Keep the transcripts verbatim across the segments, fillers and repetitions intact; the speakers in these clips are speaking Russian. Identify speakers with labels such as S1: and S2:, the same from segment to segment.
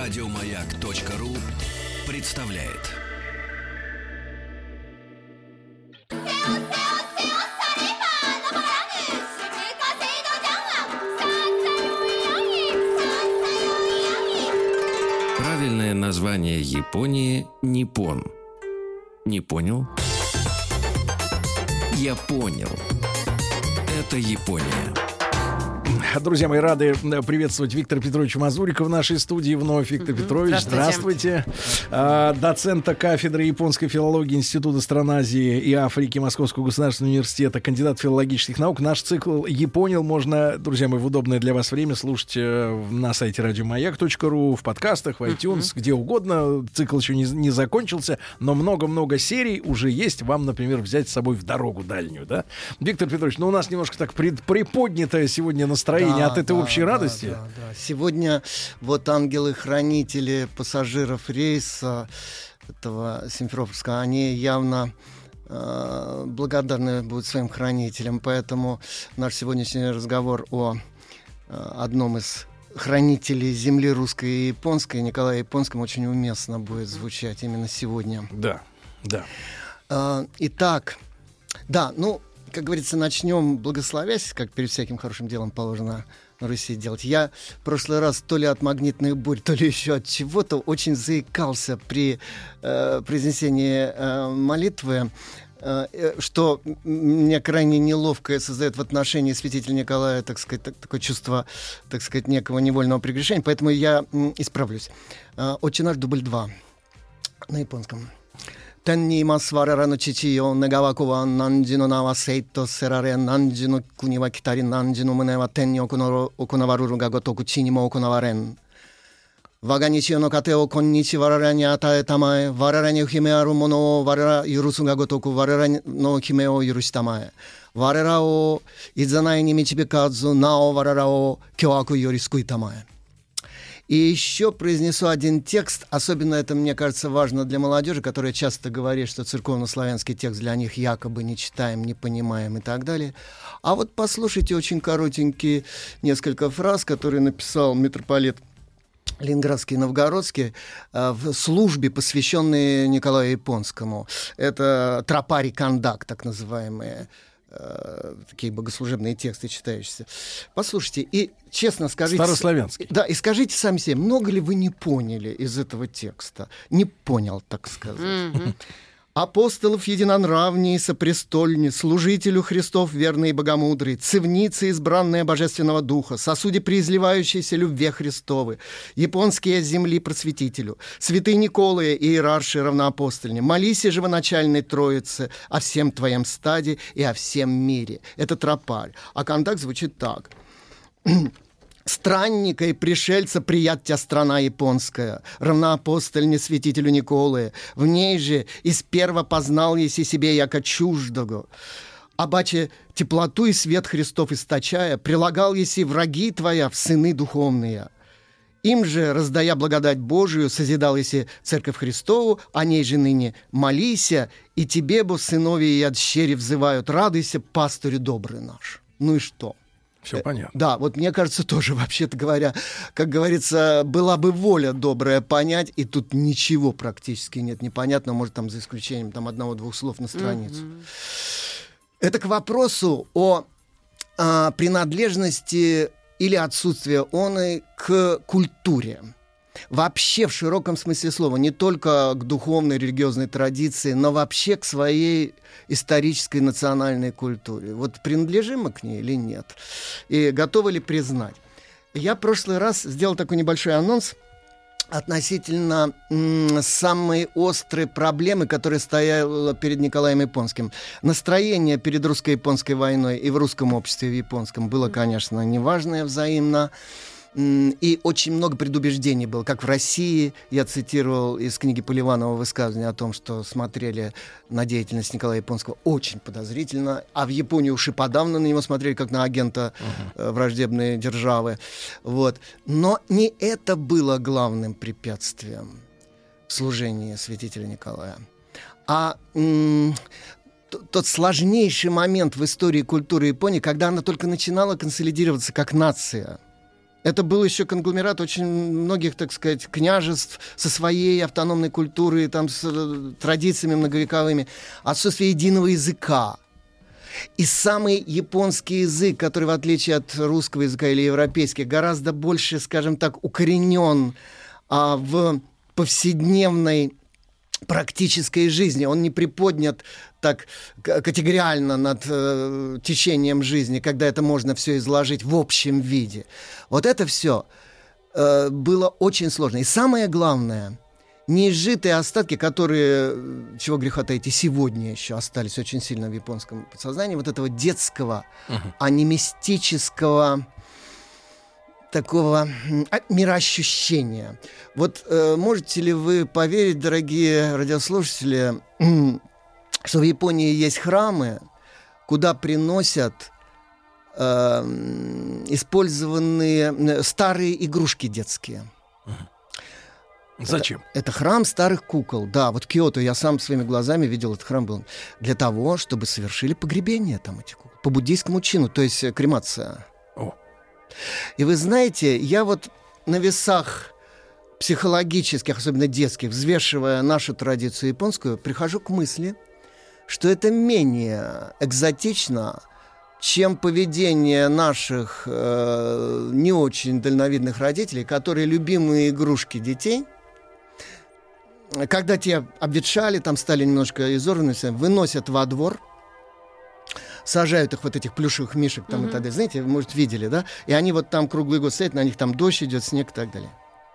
S1: Радиомаяк.ру представляет. Правильное название Японии – Ниппон. Не понял? Я понял. Это Япония.
S2: Друзья мои, рады приветствовать Виктора Петровича Мазурика в нашей студии вновь. Виктор mm-hmm. Петрович, здравствуйте. здравствуйте. А, доцента кафедры японской филологии Института стран Азии и Африки Московского государственного университета, кандидат филологических наук. Наш цикл «Японил» можно, друзья мои, в удобное для вас время слушать на сайте радиомаяк точка ру, в подкастах, в iTunes, mm-hmm. где угодно. Цикл еще не, не закончился, но много-много серий уже есть. Вам, например, взять с собой в дорогу дальнюю, да? Виктор Петрович, ну у нас немножко так пред, приподнятое сегодня настроение. Да, от этой да, общей радости.
S3: Да, да, да. Сегодня вот ангелы-хранители пассажиров рейса этого Симферопольского, они явно э, благодарны будут своим хранителям. Поэтому наш сегодняшний разговор о э, одном из хранителей земли русской и японской, Николае Японском, очень уместно будет звучать именно сегодня.
S2: Да, да.
S3: Э, итак, да, ну, как говорится, начнем благословясь, как перед всяким хорошим делом положено на Руси делать. Я в прошлый раз то ли от магнитных бурь, то ли еще от чего-то очень заикался при э, произнесении э, молитвы, э, что мне крайне неловко создает в отношении святителя Николая, так сказать, так, такое чувство, так сказать, некого невольного прегрешения, поэтому я м, исправлюсь. Э, «Отче наш», дубль два на японском. Тенни масварара но чичио негавакува нанджи но нава сейто сераре нанджи но кунива китари нанджи но мune wa tenni okonavaru ga gotoku chi ni mo okonavaren. Waga nichio no kate o konnichi warara ni atae tamae, warara ni hime aru mono o warara yurusu ga gotoku warara no hime o yurushita mae. Warara o izanai ni michibikazu nao warara o kyoaku yori sukuita mae. И еще произнесу один текст, особенно это, мне кажется, важно для молодежи, которая часто говорит, что церковно-славянский текст для них якобы не читаем, не понимаем и так далее. А вот послушайте очень коротенькие несколько фраз, которые написал митрополит Ленинградский и Новгородский э, в службе, посвященной Николаю Японскому. Это тропари кандак, так называемые. Такие богослужебные тексты читающиеся. Послушайте, и честно скажите...
S2: Старославянский.
S3: Да, и скажите сами себе, много ли вы не поняли из этого текста? Не понял, так сказать. Mm-hmm. Апостолов единонравней сопрестольни, служителю Христов верный и богомудрый, цивницы избранная божественного духа, сосуде преизливающейся любве Христовы, японские земли просветителю, святый Николае и иерарши равноапостольни, молись живоначальной Троице о всем твоем стаде и о всем мире. Это тропарь. А контакт звучит так. Странника и пришельца прият тебя страна японская, равноапостольне святителю Николае, в ней же из перво познал еси себе яко чуждого. Обаче теплоту и свет Христов источая, прилагал еси враги твоя в сыны духовные. Им же, раздая благодать Божию, созидал еси церковь Христову, о ней же ныне молися, и тебе, бо сыновья и отщери взывают, радуйся, пастырю добрый наш. Ну и что?
S2: Все понятно.
S3: Да, вот мне кажется, тоже, вообще-то говоря, как говорится, была бы воля добрая понять, и тут ничего практически нет непонятного, может, там за исключением там, одного-двух слов на страницу. Mm-hmm. Это к вопросу о а, принадлежности или отсутствии оной к культуре. Вообще в широком смысле слова, не только к духовной, религиозной традиции, но вообще к своей исторической национальной культуре. Вот принадлежим мы к ней или нет? И готовы ли признать? Я в прошлый раз сделал такой небольшой анонс относительно м- самой острой проблемы, которая стояла перед Николаем Японским. Настроение перед русско-японской войной и в русском обществе, и в японском было, конечно, неважное взаимно. И очень много предубеждений было, как в России. Я цитировал из книги Поливанова высказывание о том, что смотрели на деятельность Николая Японского очень подозрительно, а в Японии уж и подавно на него смотрели как на агента uh-huh. враждебной державы. Вот. Но не это было главным препятствием в служении святителя Николая, а м- тот сложнейший момент в истории культуры Японии, когда она только начинала консолидироваться как нация. Это был еще конгломерат очень многих, так сказать, княжеств со своей автономной культурой, там, с э, традициями многовековыми. Отсутствие единого языка. И самый японский язык, который, в отличие от русского языка или европейского, гораздо больше, скажем так, укоренен а, в повседневной практической жизни. Он не приподнят так категориально над э, течением жизни, когда это можно все изложить в общем виде. Вот это все э, было очень сложно. И самое главное, неизжитые остатки, которые, чего греха таить, и сегодня еще остались очень сильно в японском подсознании, вот этого детского, uh-huh. анимистического такого мироощущения. Вот э, можете ли вы поверить, дорогие радиослушатели, что в Японии есть храмы, куда приносят э, использованные старые игрушки детские?
S2: Зачем?
S3: Это, это храм старых кукол. Да, вот в Киото я сам своими глазами видел этот храм был. Для того, чтобы совершили погребение там этих кукол. По буддийскому чину, то есть кремация.
S2: О.
S3: И вы знаете, я вот на весах психологических, особенно детских, взвешивая нашу традицию японскую, прихожу к мысли, что это менее экзотично, чем поведение наших э, не очень дальновидных родителей, которые любимые игрушки детей, когда те обветшали, там стали немножко изорванными, выносят во двор, сажают их, вот этих плюшевых мишек там, mm-hmm. и так далее. Знаете, вы, может, видели, да? И они вот там круглый год стоят, на них там дождь идет, снег и так далее.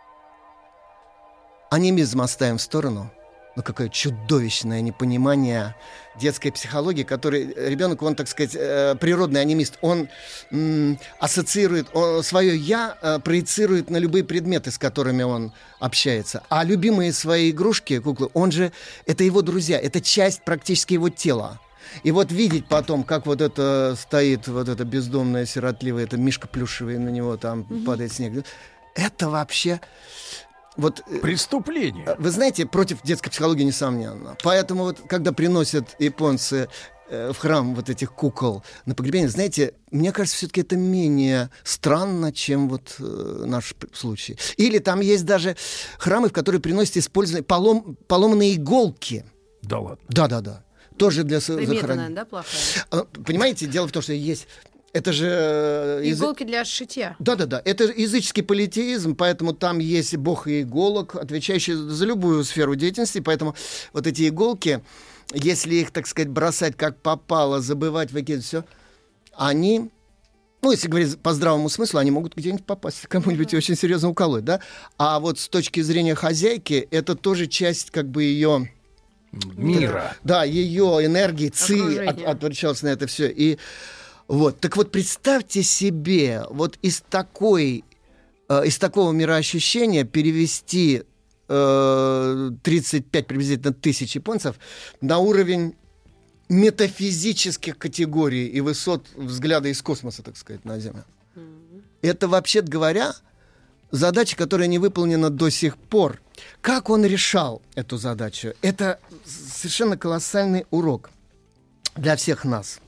S3: Анимизм оставим в сторону. Ну, какое чудовищное непонимание детской психологии, который ребенок, он, так сказать, э, природный анимист, он м, ассоциирует, он свое «я» э, проецирует на любые предметы, с которыми он общается. А любимые свои игрушки, куклы, он же, это его друзья, это часть практически его тела. И вот видеть потом, как вот это стоит, вот это бездомное, сиротливое, это мишка плюшевый, на него там mm-hmm. падает снег, это вообще... Вот,
S2: преступление.
S3: Вы знаете, против детской психологии, несомненно. Поэтому вот, когда приносят японцы э, в храм вот этих кукол на погребение, знаете, мне кажется, все-таки это менее странно, чем вот э, наш случай. Или там есть даже храмы, в которые приносят использованные полом, поломанные иголки.
S2: Да ладно?
S3: Да-да-да. Тоже для
S4: захоронения. Да, плохая?
S3: Понимаете, дело в том, что есть... Это же...
S4: Иголки для сшитья.
S3: Да-да-да. Это языческий политеизм, поэтому там есть бог иголок, отвечающий за любую сферу деятельности. Поэтому вот эти иголки, если их, так сказать, бросать как попало, забывать, выкидывать все, они... Ну, если говорить по здравому смыслу, они могут где-нибудь попасть, кому-нибудь mm-hmm. очень серьезно уколоть, да? А вот с точки зрения хозяйки, это тоже часть как бы ее...
S2: Мира.
S3: Да, ее энергии, ци от, отвращалась на это все. И вот, так вот, представьте себе, вот из такой, э, из такого мироощущения перевести э, тридцать пять приблизительно тысяч японцев на уровень метафизических категорий и высот взгляда из космоса, так сказать, на Землю. Mm-hmm. Это, вообще-то говоря, задача, которая не выполнена до сих пор. Как он решал эту задачу? Это совершенно колоссальный урок для всех нас.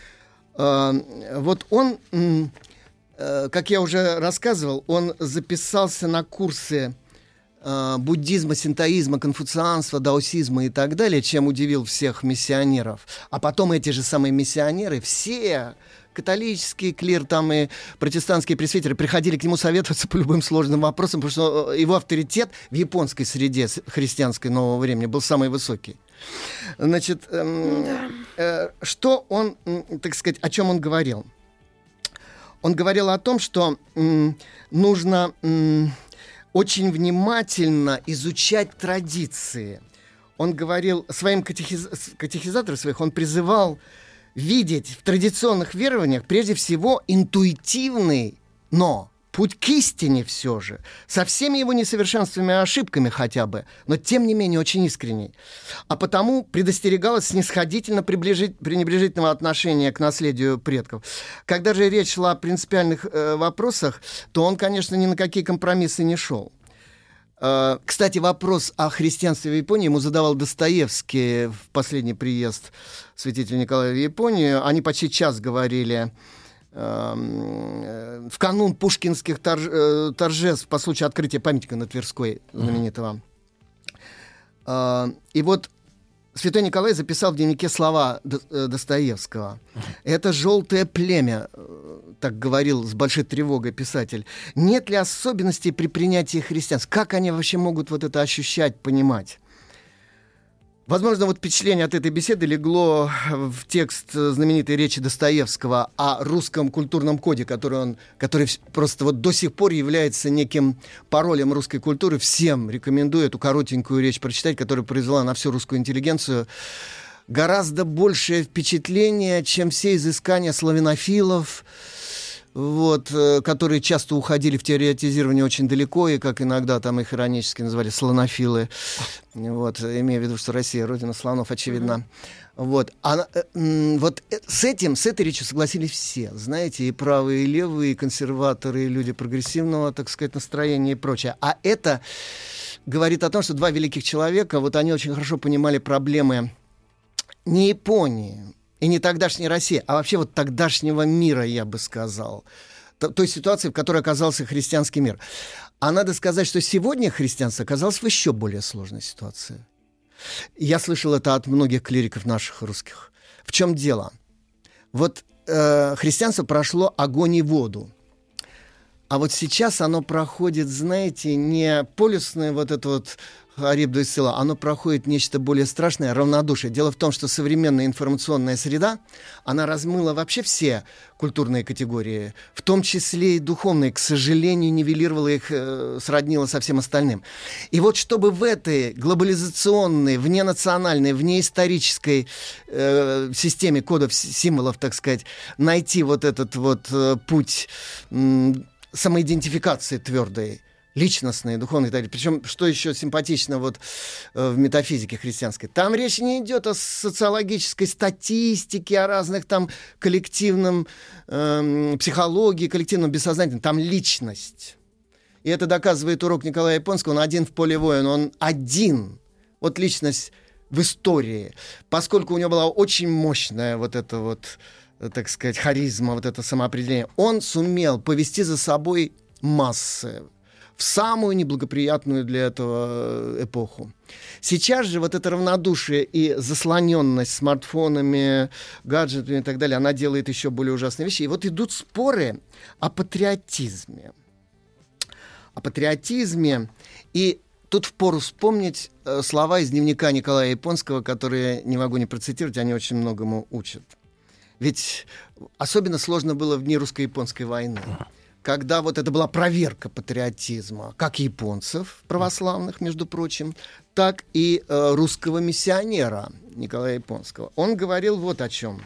S3: Вот он, как я уже рассказывал, он записался на курсы буддизма, синтоизма, конфуцианства, даосизма и так далее, чем удивил всех миссионеров. А потом эти же самые миссионеры, все католический клир там и протестантские пресвитеры приходили к нему советоваться по любым сложным вопросам, потому что его авторитет в японской среде христианской нового времени был самый высокий. Значит, эм, да. э, что он, так сказать, о чем он говорил? Он говорил о том, что м, нужно м, очень внимательно изучать традиции. Он говорил своим катехиз... катехизаторам своих, он призывал видеть в традиционных верованиях прежде всего интуитивный, но путь к истине все же, со всеми его несовершенствами и ошибками хотя бы, но тем не менее очень искренний. А потому предостерегалось снисходительно пренебрежительного отношения к наследию предков. Когда же речь шла о принципиальных э, вопросах, то он, конечно, ни на какие компромиссы не шел. Э, кстати, вопрос о христианстве в Японии ему задавал Достоевский в последний приезд святителя Николая в Японию. Они почти час говорили в канун пушкинских торж, э, торжеств по случаю открытия памятника на Тверской знаменитого. Mm-hmm. Э, и вот святой Николай записал в дневнике слова До, э, Достоевского. «Это желтое племя», э, так говорил с большой тревогой писатель. «Нет ли особенностей при принятии христианства? Как они вообще могут вот это ощущать, понимать?» Возможно, вот впечатление от этой беседы легло в текст знаменитой речи Достоевского о русском культурном коде, который, он, который просто вот до сих пор является неким паролем русской культуры. Всем рекомендую эту коротенькую речь прочитать, которая произвела на всю русскую интеллигенцию гораздо большее впечатление, чем все изыскания славянофилов, вот, которые часто уходили в теоретизирование очень далеко, и, как иногда там их иронически называли, слонофилы, вот, имея в виду, что Россия — родина слонов, очевидно. Mm-hmm. Вот. А, вот с этим, с этой речью согласились все, знаете, и правые, и левые, и консерваторы, и люди прогрессивного, так сказать, настроения и прочее. А это говорит о том, что два великих человека, вот они очень хорошо понимали проблемы не Японии, и не тогдашней России, а вообще вот тогдашнего мира, я бы сказал. Т- той ситуации, в которой оказался христианский мир. А надо сказать, что сегодня христианство оказалось в еще более сложной ситуации. Я слышал это от многих клириков наших русских. В чем дело? Вот э, христианство прошло огонь и воду. А вот сейчас оно проходит, знаете, не полюсное вот это вот Арибду и Сила, оно проходит нечто более страшное, равнодушие. Дело в том, что современная информационная среда, она размыла вообще все культурные категории, в том числе и духовные, к сожалению, нивелировала их, э, сроднила со всем остальным. И вот чтобы в этой глобализационной, вненациональной, внеисторической э, системе кодов, символов, так сказать, найти вот этот вот э, путь э, самоидентификации твердой, личностные, духовные, причем, что еще симпатично вот э, в метафизике христианской, там речь не идет о социологической статистике, о разных там коллективном э, психологии, коллективном бессознательном, там личность. И это доказывает урок Николая Японского, он один в поле воин, он один, вот личность в истории, поскольку у него была очень мощная вот эта вот, так сказать, харизма, вот это самоопределение, он сумел повести за собой массы в самую неблагоприятную для этого эпоху. Сейчас же вот это равнодушие и заслоненность смартфонами, гаджетами и так далее, она делает еще более ужасные вещи. И вот идут споры о патриотизме. О патриотизме. И тут впору вспомнить э, слова из дневника Николая Японского, которые не могу не процитировать, они очень многому учат. Ведь особенно сложно было в дни русско-японской войны, когда вот это была проверка патриотизма, как японцев православных, между прочим, так и э, русского миссионера Николая Японского. Он говорил вот о чем.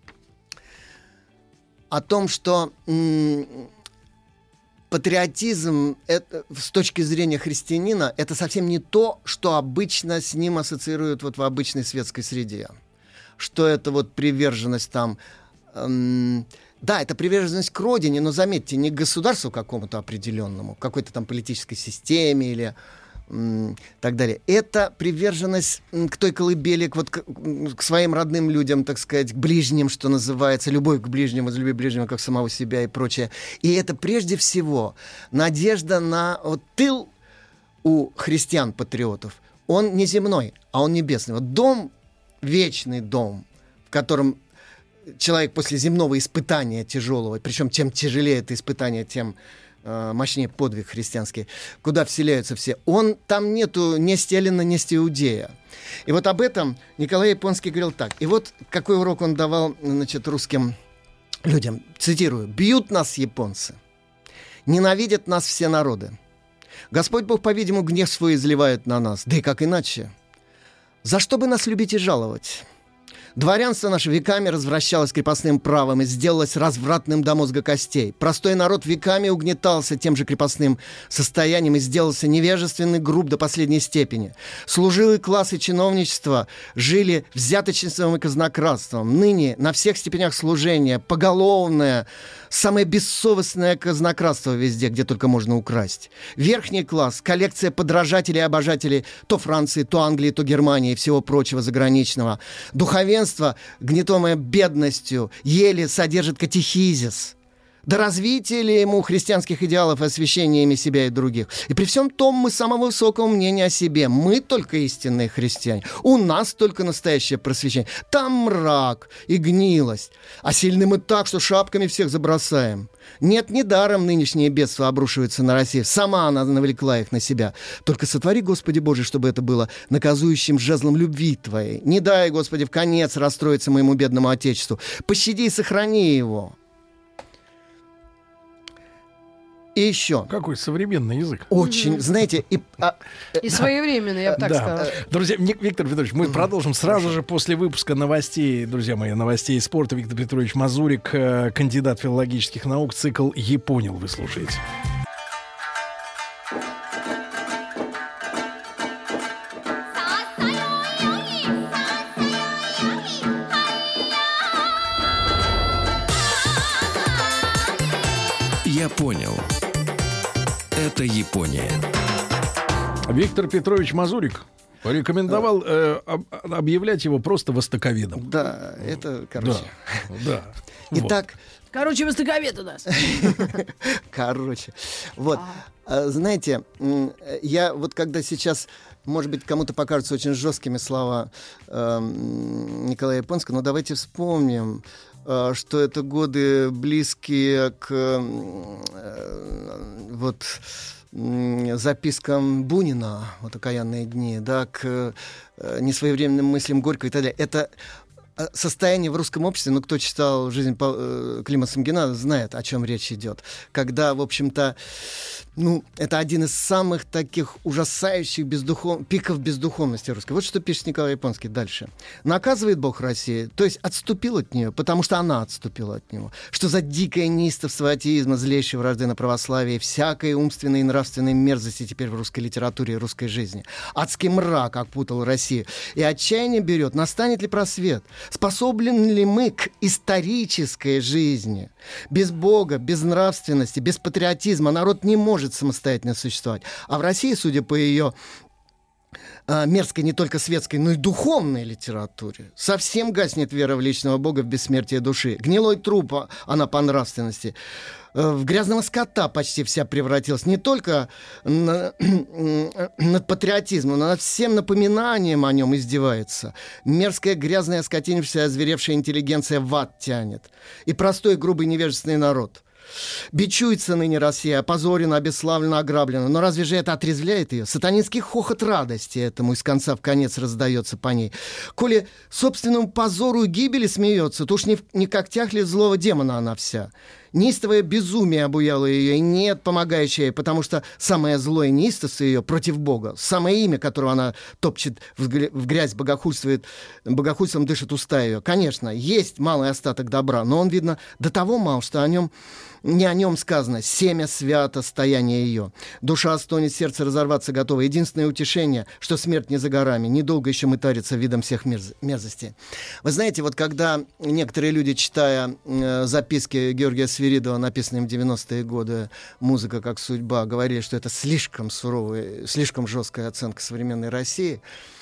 S3: О том, что м- патриотизм это, с точки зрения христианина, это совсем не то, что обычно с ним ассоциируют вот в обычной светской среде. Что это вот приверженность там... Эм, Да, это приверженность к родине, но, заметьте, не к государству какому-то определенному, к какой-то там политической системе или м, так далее. Это приверженность м, к той колыбели, к, вот, к, к своим родным людям, так сказать, к ближним, что называется, любовь к ближнему, возлюби ближнего, как самого себя и прочее. И это прежде всего надежда на вот, тыл у христиан-патриотов. Он не земной, а он небесный. Вот дом, вечный дом, в котором человек после земного испытания тяжелого, причем чем тяжелее это испытание, тем э, мощнее подвиг христианский, куда вселяются все, он, там нету ни Стелина, ни Иудея. И вот об этом Николай Японский говорил так. И вот какой урок он давал, значит, русским людям. Цитирую. «Бьют нас японцы, ненавидят нас все народы. Господь Бог, по-видимому, гнев свой изливает на нас. Да и как иначе? За что бы нас любить и жаловать? Дворянство наше веками развращалось крепостным правом и сделалось развратным до мозга костей. Простой народ веками угнетался тем же крепостным состоянием и сделался невежественный, груб до последней степени. Служилый класс и чиновничество жили взяточеством и казнократством. Ныне на всех степенях служения поголовное, самое бессовестное казнократство везде, где только можно украсть. Верхний класс, коллекция подражателей и обожателей то Франции, то Англии, то Германии и всего прочего заграничного. Духовенство, гнетомое бедностью, еле содержит катехизис. до развития ли ему христианских идеалов и освящения ими себя и других. И при всем том мы самого высокого мнения о себе. Мы только истинные христиане. У нас только настоящее просвещение. Там мрак и гнилость. А сильны мы так, что шапками всех забросаем. Нет, недаром нынешние бедствия обрушиваются на Россию. Сама она навлекла их на себя. Только сотвори, Господи Боже, чтобы это было наказующим жезлом любви Твоей. Не дай, Господи, в конец расстроиться моему бедному Отечеству. Пощади и сохрани его. И еще.
S2: Какой современный язык.
S3: Очень, mm-hmm. знаете... И, а,
S4: и своевременный, я бы так
S2: да.
S4: сказала.
S2: Друзья, Виктор Петрович, мы mm-hmm. продолжим сразу Хорошо. же после выпуска новостей, друзья мои, новостей спорта. Виктор Петрович Мазурик, кандидат филологических наук, цикл «Японил» вы слушаете.
S1: Я понял. Это Япония.
S2: Виктор Петрович Мазурик порекомендовал э, об, объявлять его просто востоковедом.
S3: Да, это, короче.
S2: Да. да.
S3: Итак.
S4: Вот. Короче, востоковед у нас.
S3: Короче. Вот. Знаете, я вот когда сейчас, может быть, кому-то покажутся очень жесткими слова Николая Японского, но давайте вспомним, что это годы близкие к вот запискам Бунина, вот «Окаянные дни», да, к несвоевременным мыслям Горького и так далее. Это состояние в русском обществе, ну, кто читал «Жизнь Клима Самгина», знает, о чем речь идет. Когда, в общем-то, ну, это один из самых таких ужасающих бездухов... пиков бездуховности русской. Вот что пишет Николай Японский дальше. «Наказывает Бог России, то есть отступил от нее, потому что она отступила от него. Что за дикое неистовство атеизма, злейшей вражды на православие, всякой умственной и нравственной мерзости теперь в русской литературе и русской жизни. Адский мрак окутал Россию. И отчаяние берет, настанет ли просвет? Способны ли мы к исторической жизни? Без Бога, без нравственности, без патриотизма народ не может самостоятельно существовать. А в России, судя по ее э, мерзкой не только светской, но и духовной литературе, совсем гаснет вера в личного Бога, в бессмертие души. Гнилой труп, она по нравственности. Э, в грязного скота почти вся превратилась. Не только на, над патриотизмом, но над всем напоминанием о нем издевается. Мерзкая, грязная, скотинившая, озверевшая интеллигенция в ад тянет. И простой, грубый, невежественный народ. Бичуется ныне Россия, опозорена, обесславлена, ограблена. Но разве же это отрезвляет ее? Сатанинский хохот радости этому из конца в конец раздается по ней. Коли собственному позору и гибели смеется, то уж не, в, не когтях ли злого демона она вся. Неистовое безумие обуяло ее, и нет помогающей ей, потому что самое злое неистовство ее против Бога, самое имя, которого она топчет в грязь, богохульствует, богохульством дышит уста ее. Конечно, есть малый остаток добра, но он, видно, до того мал, что о нем, не о нем сказано «семя свято стояние ее». Душа стонет, сердце разорваться готово. Единственное утешение, что смерть не за горами, недолго еще мытарится видом всех мерз- мерзостей. Вы знаете, вот когда некоторые люди, читая э, записки Георгия Свиридова, написанные в девяностые годы, «Музыка как судьба», говорили, что это слишком суровая, слишком жесткая оценка современной России.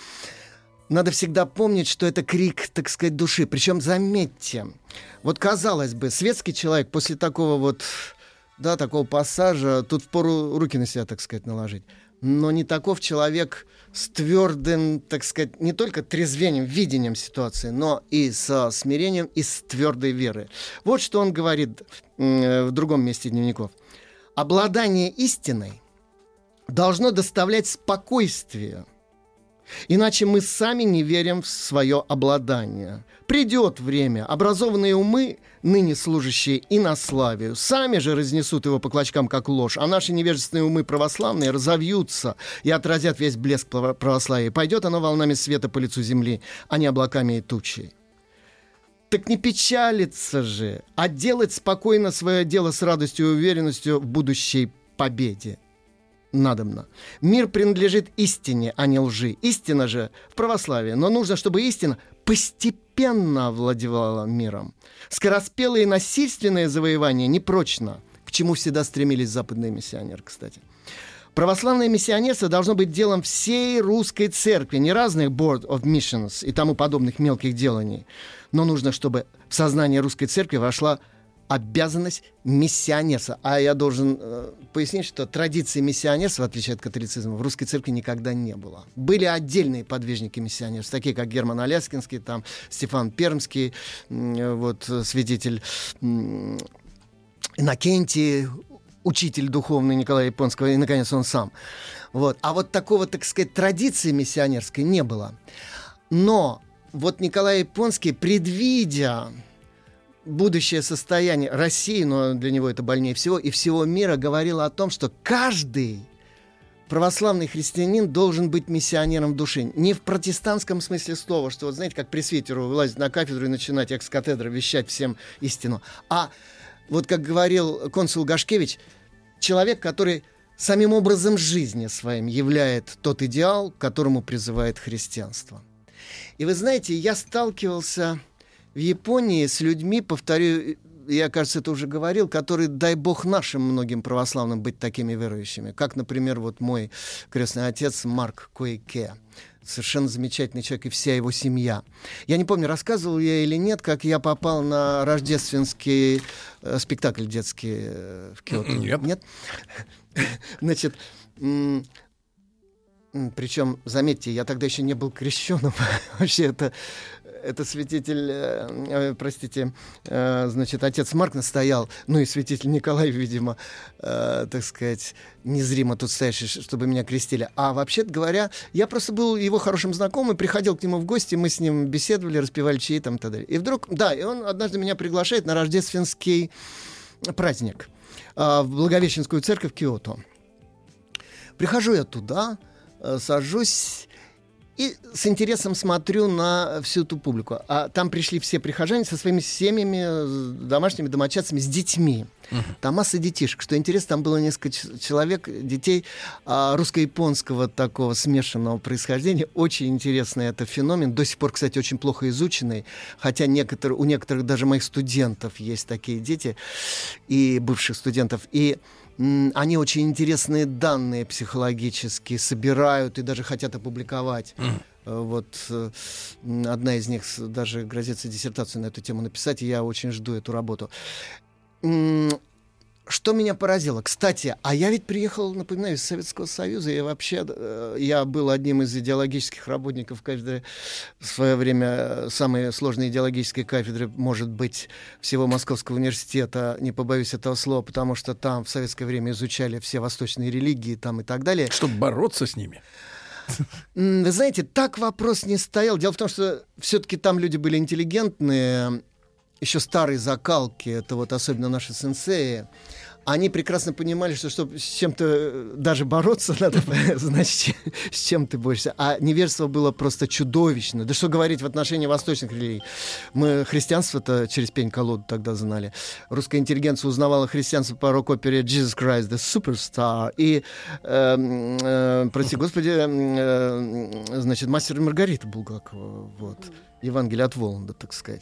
S3: Надо всегда помнить, что это крик, так сказать, души. Причем, заметьте, вот казалось бы, светский человек после такого вот, да, такого пассажа, тут впору руки на себя, так сказать, наложить. Но не таков человек с твердым, так сказать, не только трезвением, видением ситуации, но и со смирением, и с твердой верой. Вот что он говорит в другом месте дневников. «Обладание истиной должно доставлять спокойствие. Иначе мы сами не верим в свое обладание. Придет время, образованные умы, ныне служащие инославию, сами же разнесут его по клочкам, как ложь, а наши невежественные умы православные разовьются и отразят весь блеск православия. Пойдет оно волнами света по лицу земли, а не облаками и тучей. Так не печалиться же, а делать спокойно свое дело с радостью и уверенностью в будущей победе. Надобно. Мир принадлежит истине, а не лжи. Истина же в православии. Но нужно, чтобы истина постепенно овладевала миром. Скороспелые и насильственные завоевания непрочно, к чему всегда стремились западные миссионеры, кстати. Православное миссионерство должно быть делом всей русской церкви, не разных Board of Missions и тому подобных мелких деланий. Но нужно, чтобы в сознание русской церкви вошла обязанность миссионерства. А я должен э, пояснить, что традиции миссионерства, в отличие от католицизма, в русской церкви никогда не было. Были отдельные подвижники миссионерства, такие как Герман Аляскинский, там, Стефан Пермский, э, вот, свидетель э, Иннокентий, учитель духовный Николая Японского, и, наконец, он сам. Вот. А вот такого, так сказать, традиции миссионерской не было. Но вот Николай Японский, предвидя будущее состояние России, но для него это больнее всего, и всего мира, говорил о том, что каждый православный христианин должен быть миссионером души. Не в протестантском смысле слова, что, вот знаете, как пресвитеру вылазить на кафедру и начинать экс-катедра вещать всем истину. А вот как говорил консул Гашкевич, человек, который самим образом жизни своим являет тот идеал, к которому призывает христианство. И вы знаете, я сталкивался в Японии с людьми, повторю, я, кажется, это уже говорил, которые, дай бог нашим многим православным быть такими верующими. Как, например, вот мой крестный отец Марк Коэке. Совершенно замечательный человек и вся его семья. Я не помню, рассказывал я или нет, как я попал на рождественский э, спектакль детский э, в Киото.
S2: Нет.
S3: Нет? Значит, м- причем, заметьте, я тогда еще не был крещеным. Вообще, это, это святитель, э, простите, э, значит, отец Марк настоял, ну и святитель Николай, видимо, э, так сказать, незримо тут стоящий, чтобы меня крестили. А вообще-то говоря, я просто был его хорошим знакомым, приходил к нему в гости, мы с ним беседовали, распевали чаи там и так далее. И вдруг, да, и он однажды меня приглашает на рождественский праздник э, в Благовещенскую церковь Киото. Прихожу я туда, сажусь и с интересом смотрю на всю эту публику. А там пришли все прихожане со своими семьями, домашними домочадцами, с детьми. Uh-huh. Там масса детишек. Что интересно, там было несколько ч- человек, детей а, русско-японского такого смешанного происхождения. Очень интересный это феномен. До сих пор, кстати, очень плохо изученный. Хотя некоторые, у некоторых даже моих студентов есть такие дети, и бывших студентов. И они очень интересные данные психологические собирают и даже хотят опубликовать. Mm. Вот одна из них даже грозится диссертацию на эту тему написать, и я очень жду эту работу. Что меня поразило? Кстати, а я ведь приехал, напоминаю, из Советского Союза, и вообще я был одним из идеологических работников кафедры в свое время, самой сложной идеологической кафедры, может быть, всего Московского университета, не побоюсь этого слова, потому что там в советское время изучали все восточные религии там и так далее.
S2: Чтобы бороться с ними.
S3: Вы знаете, так вопрос не стоял. Дело в том, что все-таки там люди были интеллигентные, еще старой закалки, это вот особенно наши сенсеи, они прекрасно понимали, что чтобы с чем-то даже бороться надо, значит, с чем ты борешься. А невежество было просто чудовищно. Да что говорить в отношении восточных религий. Мы христианство-то через пень-колоду тогда знали. Русская интеллигенция узнавала христианство по рок-опере «Jesus Christ, the Superstar». И, э, э, прости господи, э, значит, «Мастер и Маргарита» Булгакова. Вот. Евангелие от Воланда, так сказать.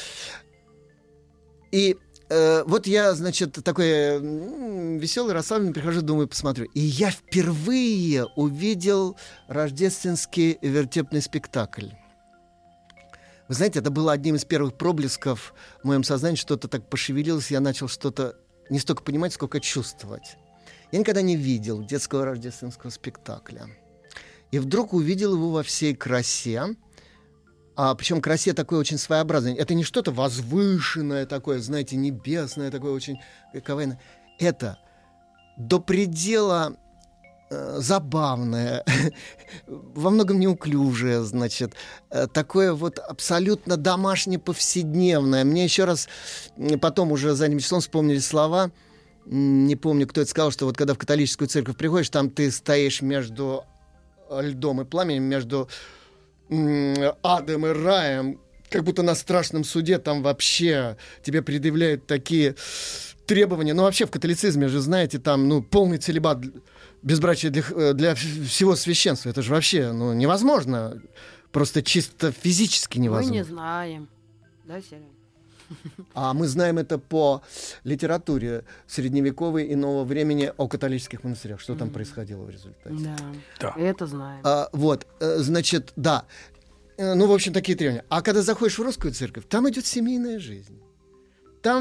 S3: И э, вот я, значит, такой м- веселый, расслабленный, прихожу, думаю, посмотрю. И я впервые увидел рождественский вертепный спектакль. Вы знаете, это было одним из первых проблесков в моем сознании, что-то так пошевелилось, я начал что-то не столько понимать, сколько чувствовать. Я никогда не видел детского рождественского спектакля. И вдруг увидел его во всей красе. А, причем красе такой очень своеобразной. Это не что-то возвышенное такое, знаете, небесное, такое очень коварное. Это до предела э, забавное, во многом неуклюжее, значит, э, такое вот абсолютно домашнее, повседневное. Мне еще раз потом уже задним числом вспомнили слова, не помню, кто это сказал, что вот когда в католическую церковь приходишь, там ты стоишь между льдом и пламенем, между адом и раем, как будто на страшном суде там вообще тебе предъявляют такие требования. Ну, вообще в католицизме же, знаете, там, ну, полный целибат, безбрачие для, для всего священства. Это же вообще, ну, невозможно. Просто чисто физически невозможно.
S4: Мы не знаем. Да, Серега?
S3: А мы знаем это по литературе средневековой и нового времени о католических монастырях. Что mm-hmm. там происходило в результате.
S4: Да,
S2: да.
S4: Это знаем.
S3: А, вот, значит, да. Ну, в общем, такие требования. А когда заходишь в русскую церковь, там идет семейная жизнь. Там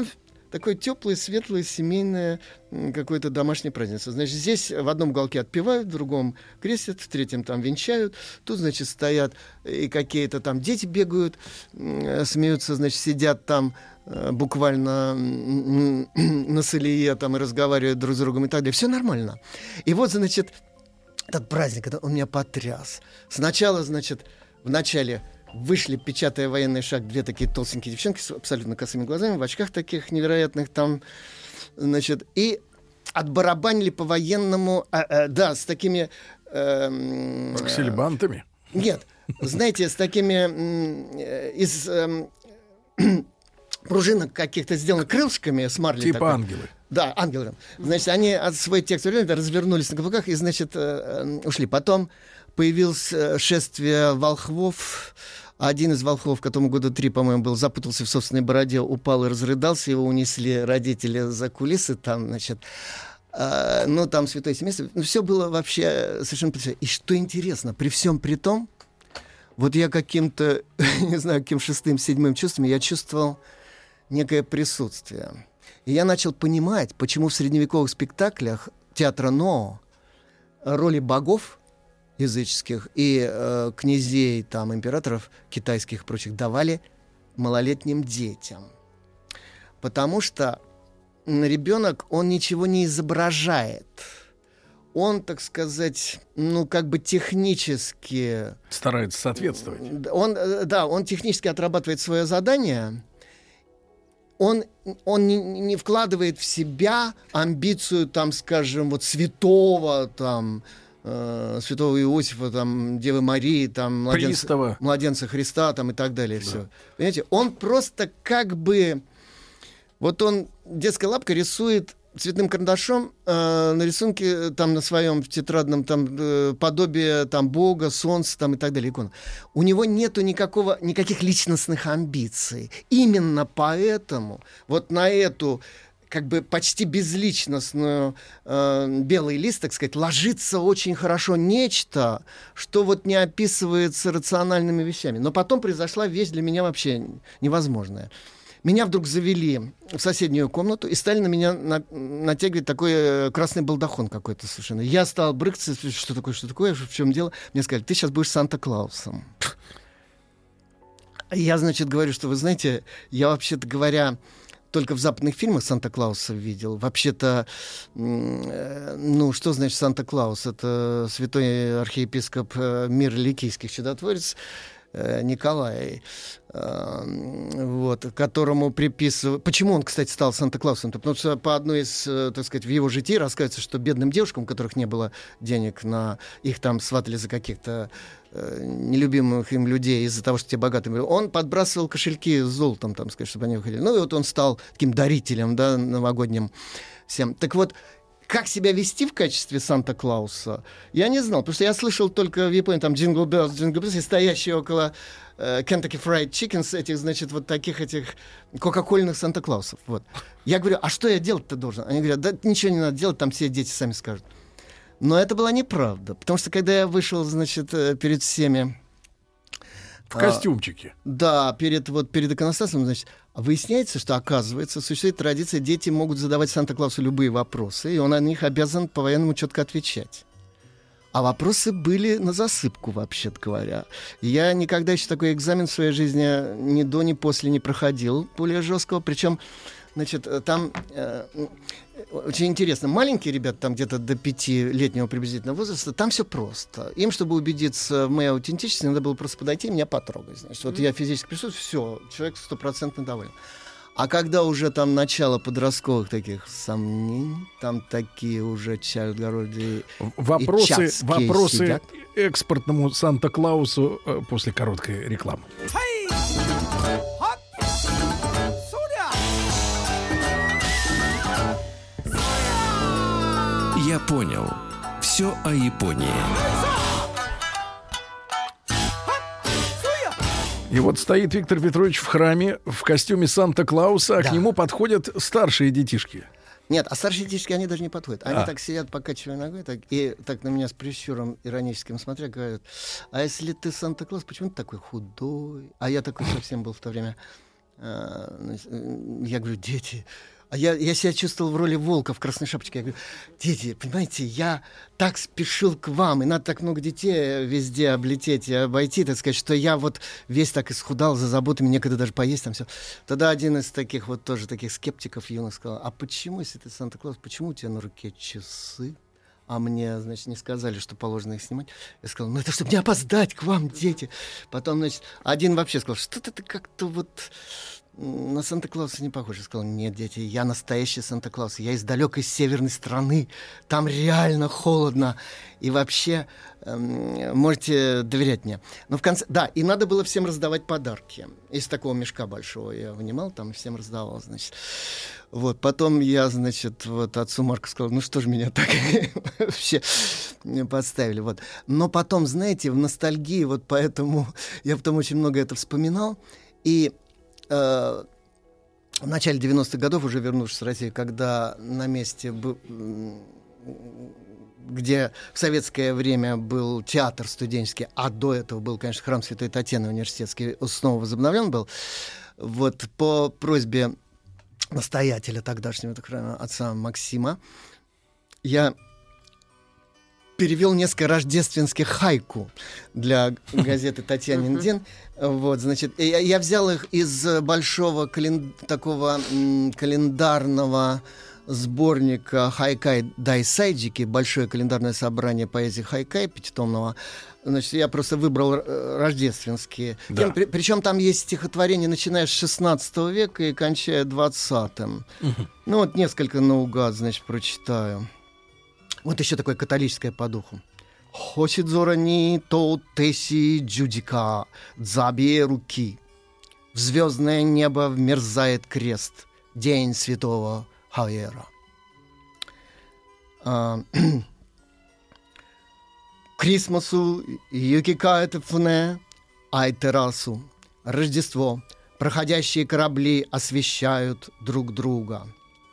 S3: такое теплое, светлое, семейное м, какое-то домашнее празднество. Значит, здесь в одном уголке отпевают, в другом крестят, в третьем там венчают. Тут, значит, стоят и какие-то там дети бегают, м, смеются, значит, сидят там э, буквально м, на солее там и разговаривают друг с другом и так далее. Все нормально. И вот, значит, этот праздник, это он меня потряс. Сначала, значит, в начале вышли, печатая военный шаг, две такие толстенькие девчонки с абсолютно косыми глазами, в очках таких невероятных там, значит, и отбарабанили по-военному, а, а, да, с такими... Э,
S2: аксельбантами?
S3: Нет, знаете, с такими э, из э, пружинок каких-то сделано крылышками с марли.
S2: Типа
S3: такой.
S2: ангелы.
S3: Да, ангелы. Значит, они от свой текст развернулись на каблуках и, значит, э, ушли. Потом появилось шествие волхвов. Один из волхвов, которому года три, по-моему, был, запутался в собственной бороде, упал и разрыдался. Его унесли родители за кулисы. Там, значит, э, ну, там святое семейство. Ну, все было вообще совершенно потрясающе. И что интересно, при всем при том, вот я каким-то, не знаю, каким шестым, седьмым чувством, я чувствовал некое присутствие. И я начал понимать, почему в средневековых спектаклях театра Ноо роли богов языческих и э, князей, там, императоров китайских и прочих давали малолетним детям. Потому что ребенок, он ничего не изображает. Он, так сказать, ну, как бы технически...
S2: Старается соответствовать.
S3: Он, да, он технически отрабатывает свое задание. Он, он не, не вкладывает в себя амбицию, там, скажем, вот святого, там, э, святого Иосифа, там, Девы Марии, там, младенца, младенца Христа, там, и так далее. Да. Все. Понимаете, он просто как бы... Вот он детской лапкой рисует цветным карандашом э, на рисунке, там, на своем тетрадном там, э, подобие там, Бога, Солнца там, и так далее, икона. У него нету никакого, никаких личностных амбиций. Именно поэтому вот на эту как бы почти безличностную э, белый лист, так сказать, ложится очень хорошо нечто, что вот не описывается рациональными вещами. Но потом произошла вещь для меня вообще невозможная. Меня вдруг завели в соседнюю комнату и стали на меня на, натягивать такой э, красный балдахон какой-то совершенно. Я стал брыкаться, что такое, что такое, в чем дело. Мне сказали, ты сейчас будешь Санта-Клаусом. Я, значит, говорю, что, вы знаете, я, вообще-то говоря, только в западных фильмах Санта-Клауса видел. Вообще-то, э, ну, что значит Санта-Клаус? Это святой архиепископ э, мира ликийских чудотворец Николай, вот, которому приписывают... Почему он, кстати, стал Санта-Клаусом? Потому что по одной из, так сказать, в его житии рассказывается, что бедным девушкам, у которых не было денег на... Их там сватали за каких-то э, нелюбимых им людей из-за того, что те богатые были. Он подбрасывал кошельки с золотом, там, сказать, чтобы они выходили. Ну, и вот он стал таким дарителем, да, новогодним всем. Так вот, как себя вести в качестве Санта-Клауса, я не знал, потому что я слышал только в Японии там Jingle Bells, Jingle Bells, и стоящие около э, Kentucky Fried Chickens, этих, значит, вот таких этих кока-кольных Санта-Клаусов. Вот. Я говорю, а что я делать-то должен? Они говорят, да ничего не надо делать, там все дети сами скажут. Но это была неправда, потому что когда я вышел, значит, перед всеми...
S2: В костюмчике.
S3: А, да, перед, вот, перед иконостасом, значит, выясняется, что, оказывается, существует традиция, дети могут задавать Санта-Клаусу любые вопросы, и он на них обязан по-военному четко отвечать. А вопросы были на засыпку, вообще-то говоря. Я никогда еще такой экзамен в своей жизни ни до, ни после не проходил, более жесткого, причем, значит, там... Э, очень интересно. Маленькие ребята, там где-то до пятилетнего приблизительного возраста, там все просто. Им, чтобы убедиться в моей аутентичности, надо было просто подойти и меня потрогать. Значит, вот я физически присутствую, все, человек стопроцентно доволен. А когда уже там начало подростковых таких сомнений, там такие уже чальгороды
S2: вопросы,
S3: и
S2: вопросы
S3: сидят.
S2: Экспортному Санта-Клаусу э, после короткой рекламы.
S1: Я понял. Все о Японии.
S2: И вот стоит Виктор Петрович в храме в костюме Санта-Клауса, а
S3: да.
S2: к нему подходят старшие детишки.
S3: Нет, а старшие детишки, они даже не подходят. Они
S2: а.
S3: так сидят, покачивая ногой, так, и так на меня с прищуром ироническим смотря, говорят, а если ты Санта-Клаус, почему ты такой худой? А я такой совсем был в то время. Я говорю, дети... А я, я себя чувствовал в роли волка в красной шапочке. Я говорю: дети, понимаете, я так спешил к вам, и надо так много детей везде облететь и обойти, так сказать, что я вот весь так исхудал за заботами, некогда даже поесть там все. Тогда один из таких вот тоже таких скептиков юных сказал: а почему, если ты Санта-Клаус, почему у тебя на руке часы? А мне, значит, не сказали, что положено их снимать. Я сказал: ну это чтобы не опоздать к вам, дети. Потом, значит, один вообще сказал: что-то ты как-то вот на Санта-Клауса не похож. Я сказал: нет, дети, я настоящий Санта-Клаус. Я из далекой северной страны. Там реально холодно. И вообще эм, можете доверять мне. Но в конце... Да, и надо было всем раздавать подарки. Из такого мешка большого я вынимал, там и всем раздавал, значит. Вот, потом я, значит, вот отцу Марку сказал: ну что ж меня так вообще подставили, вот. Но потом, знаете, в ностальгии, вот поэтому я потом очень много это вспоминал. И э, в начале девяностых годов, уже вернувшись в Россию, когда на месте, б... где в советское время был театр студенческий, а до этого был, конечно, храм Святой Татьяны университетский, снова возобновлен был, вот по просьбе настоятеля тогдашнего храма, отца Максима, я перевел несколько рождественских хайку для газеты «Татьянин день». Вот, значит, я, я взял их из большого кален... такого м, календарного сборника «Хайкай Дайсайджики», большое календарное собрание поэзии Хайкай, пятитомного. Значит, я просто выбрал э, рождественские. Да. При, причем там есть стихотворения, начиная с шестнадцатого века и кончая двадцатым. Угу. Ну вот несколько наугад, значит, прочитаю. Вот еще такое католическое по духу. «Хосидзорани то теси джудика, дзабе руки. В звездное небо вмерзает крест, день святого Хавьера». А, Крисмасу юкикаэте фуне айтерасу. Рождество. Проходящие корабли освещают друг друга.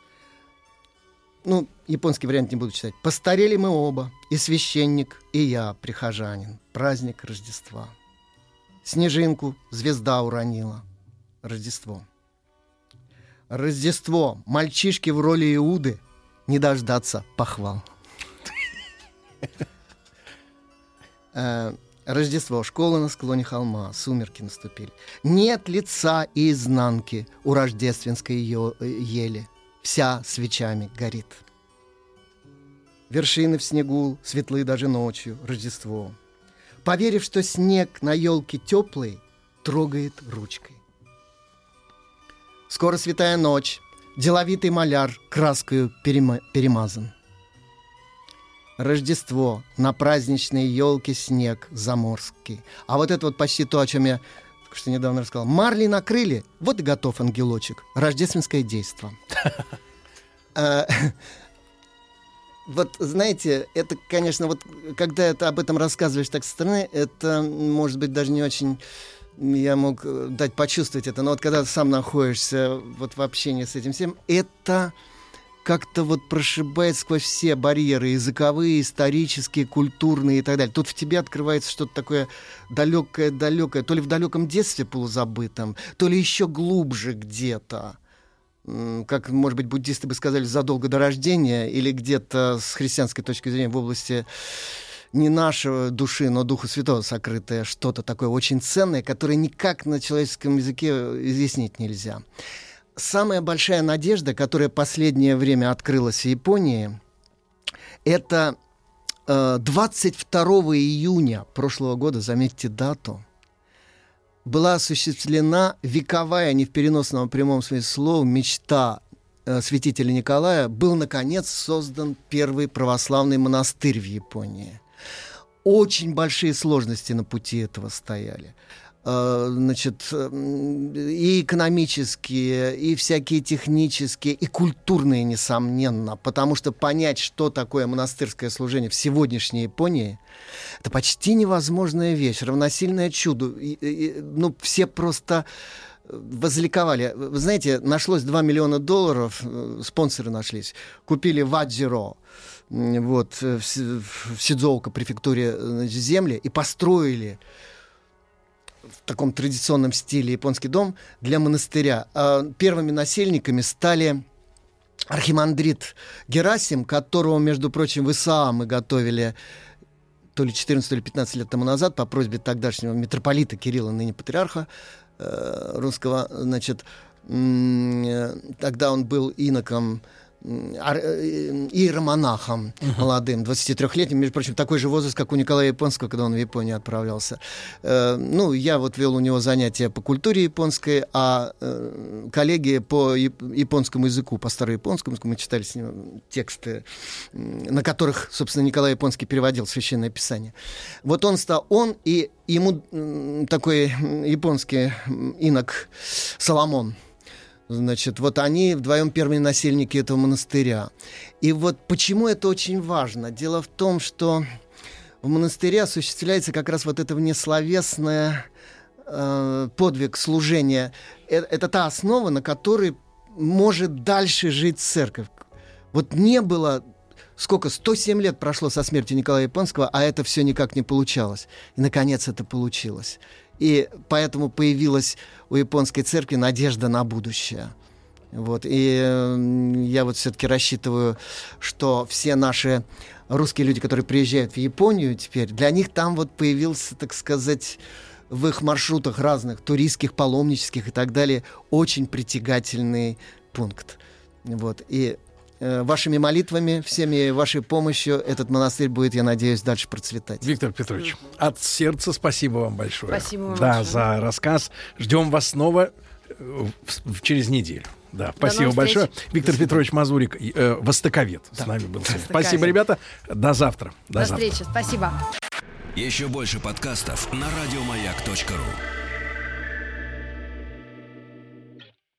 S3: Ну, японский вариант не буду читать. Постарели мы оба, и священник, и я, прихожанин. Праздник Рождества. Снежинку звезда уронила. Рождество. Рождество. Мальчишки в роли Иуды. Не дождаться похвал. Рождество. Школа на склоне холма. Сумерки наступили. Нет лица и изнанки у рождественской ели. Вся свечами горит. Вершины в снегу светлы даже ночью. Рождество. Поверив, что снег на елке теплый, трогает ручкой. Скоро святая ночь. Деловитый маляр краскою перема- перемазан. Рождество. На праздничной елке снег заморский. А вот это вот почти то, о чем я только что недавно рассказал. Марли накрыли, вот и готов ангелочек. Рождественское действо. Вот, знаете, это, конечно, вот когда это об этом рассказываешь так со стороны, это, может быть, даже не очень... Я мог дать почувствовать это, но вот когда ты сам находишься вот в общении с этим всем, это как-то вот прошибает сквозь все барьеры языковые, исторические, культурные и так далее. Тут в тебе открывается что-то такое далекое-далекое, то ли в далеком детстве полузабытом, то ли еще глубже где-то. Как, может быть, буддисты бы сказали, задолго до рождения, или где-то с христианской точки зрения в области не нашей души, но Духа Святого сокрытое что-то такое очень ценное, которое никак на человеческом языке изъяснить нельзя. Самая большая надежда, которая последнее время открылась в Японии, это э, двадцать второго июня прошлого года, заметьте дату, была осуществлена вековая, не в переносном, а в прямом смысле слова, мечта э, святителя Николая. Был, наконец, создан первый православный монастырь в Японии. Очень большие сложности на пути этого стояли. Значит, и экономические, и всякие технические, и культурные, несомненно, потому что понять, что такое монастырское служение в сегодняшней Японии, это почти невозможная вещь, равносильное чуду. И, и, ну, все просто возликовали. Вы знаете, нашлось два миллиона долларов, спонсоры нашлись, купили Ваджиро, вот, в, в Сидзуока префектуре, значит, земли, и построили в таком традиционном стиле японский дом для монастыря. Первыми насельниками стали архимандрит Герасим, которого, между прочим, в ИСАА мы готовили то ли четырнадцать, то ли пятнадцать лет тому назад по просьбе тогдашнего митрополита Кирилла, ныне патриарха э, русского, значит, э, тогда он был иноком, иеромонахом uh-huh. молодым, двадцатитрёхлетним, между прочим, такой же возраст, как у Николая Японского, когда он в Японию отправлялся. Э, ну, я вот вел у него занятия по культуре японской, а э, коллеги по японскому языку, по старояпонскому, мы читали с ним тексты, на которых, собственно, Николай Японский переводил Священное Писание. Вот он стал, он и ему э, такой японский инок Соломон. Значит, вот они вдвоем первые насельники этого монастыря. И вот почему это очень важно? Дело в том, что в монастыре осуществляется как раз вот это внесловесное э, подвиг служения. Это, это та основа, на которой может дальше жить церковь. Вот не было... Сколько? сто семь лет прошло со смерти Николая Японского, а это все никак не получалось. И, наконец, это получилось. И поэтому появилась у японской церкви надежда на будущее. Вот. И э, я вот все-таки рассчитываю, что все наши русские люди, которые приезжают в Японию теперь, для них там вот появился, так сказать, в их маршрутах разных, туристских, паломнических и так далее, очень притягательный пункт. Вот. И вашими молитвами, всеми вашей помощью этот монастырь будет, я надеюсь, дальше процветать.
S2: Виктор Петрович, mm-hmm. от сердца спасибо вам большое.
S4: Спасибо вам
S2: да,
S4: большое.
S2: за рассказ. Ждем вас снова в, в, через неделю. Да, спасибо большое. Виктор Петрович Мазурик, э, востоковед, да. с нами был. Спасибо, ребята. До завтра.
S4: До, До завтра. встречи. Спасибо.
S1: Еще больше подкастов на радиомаяк точка ру.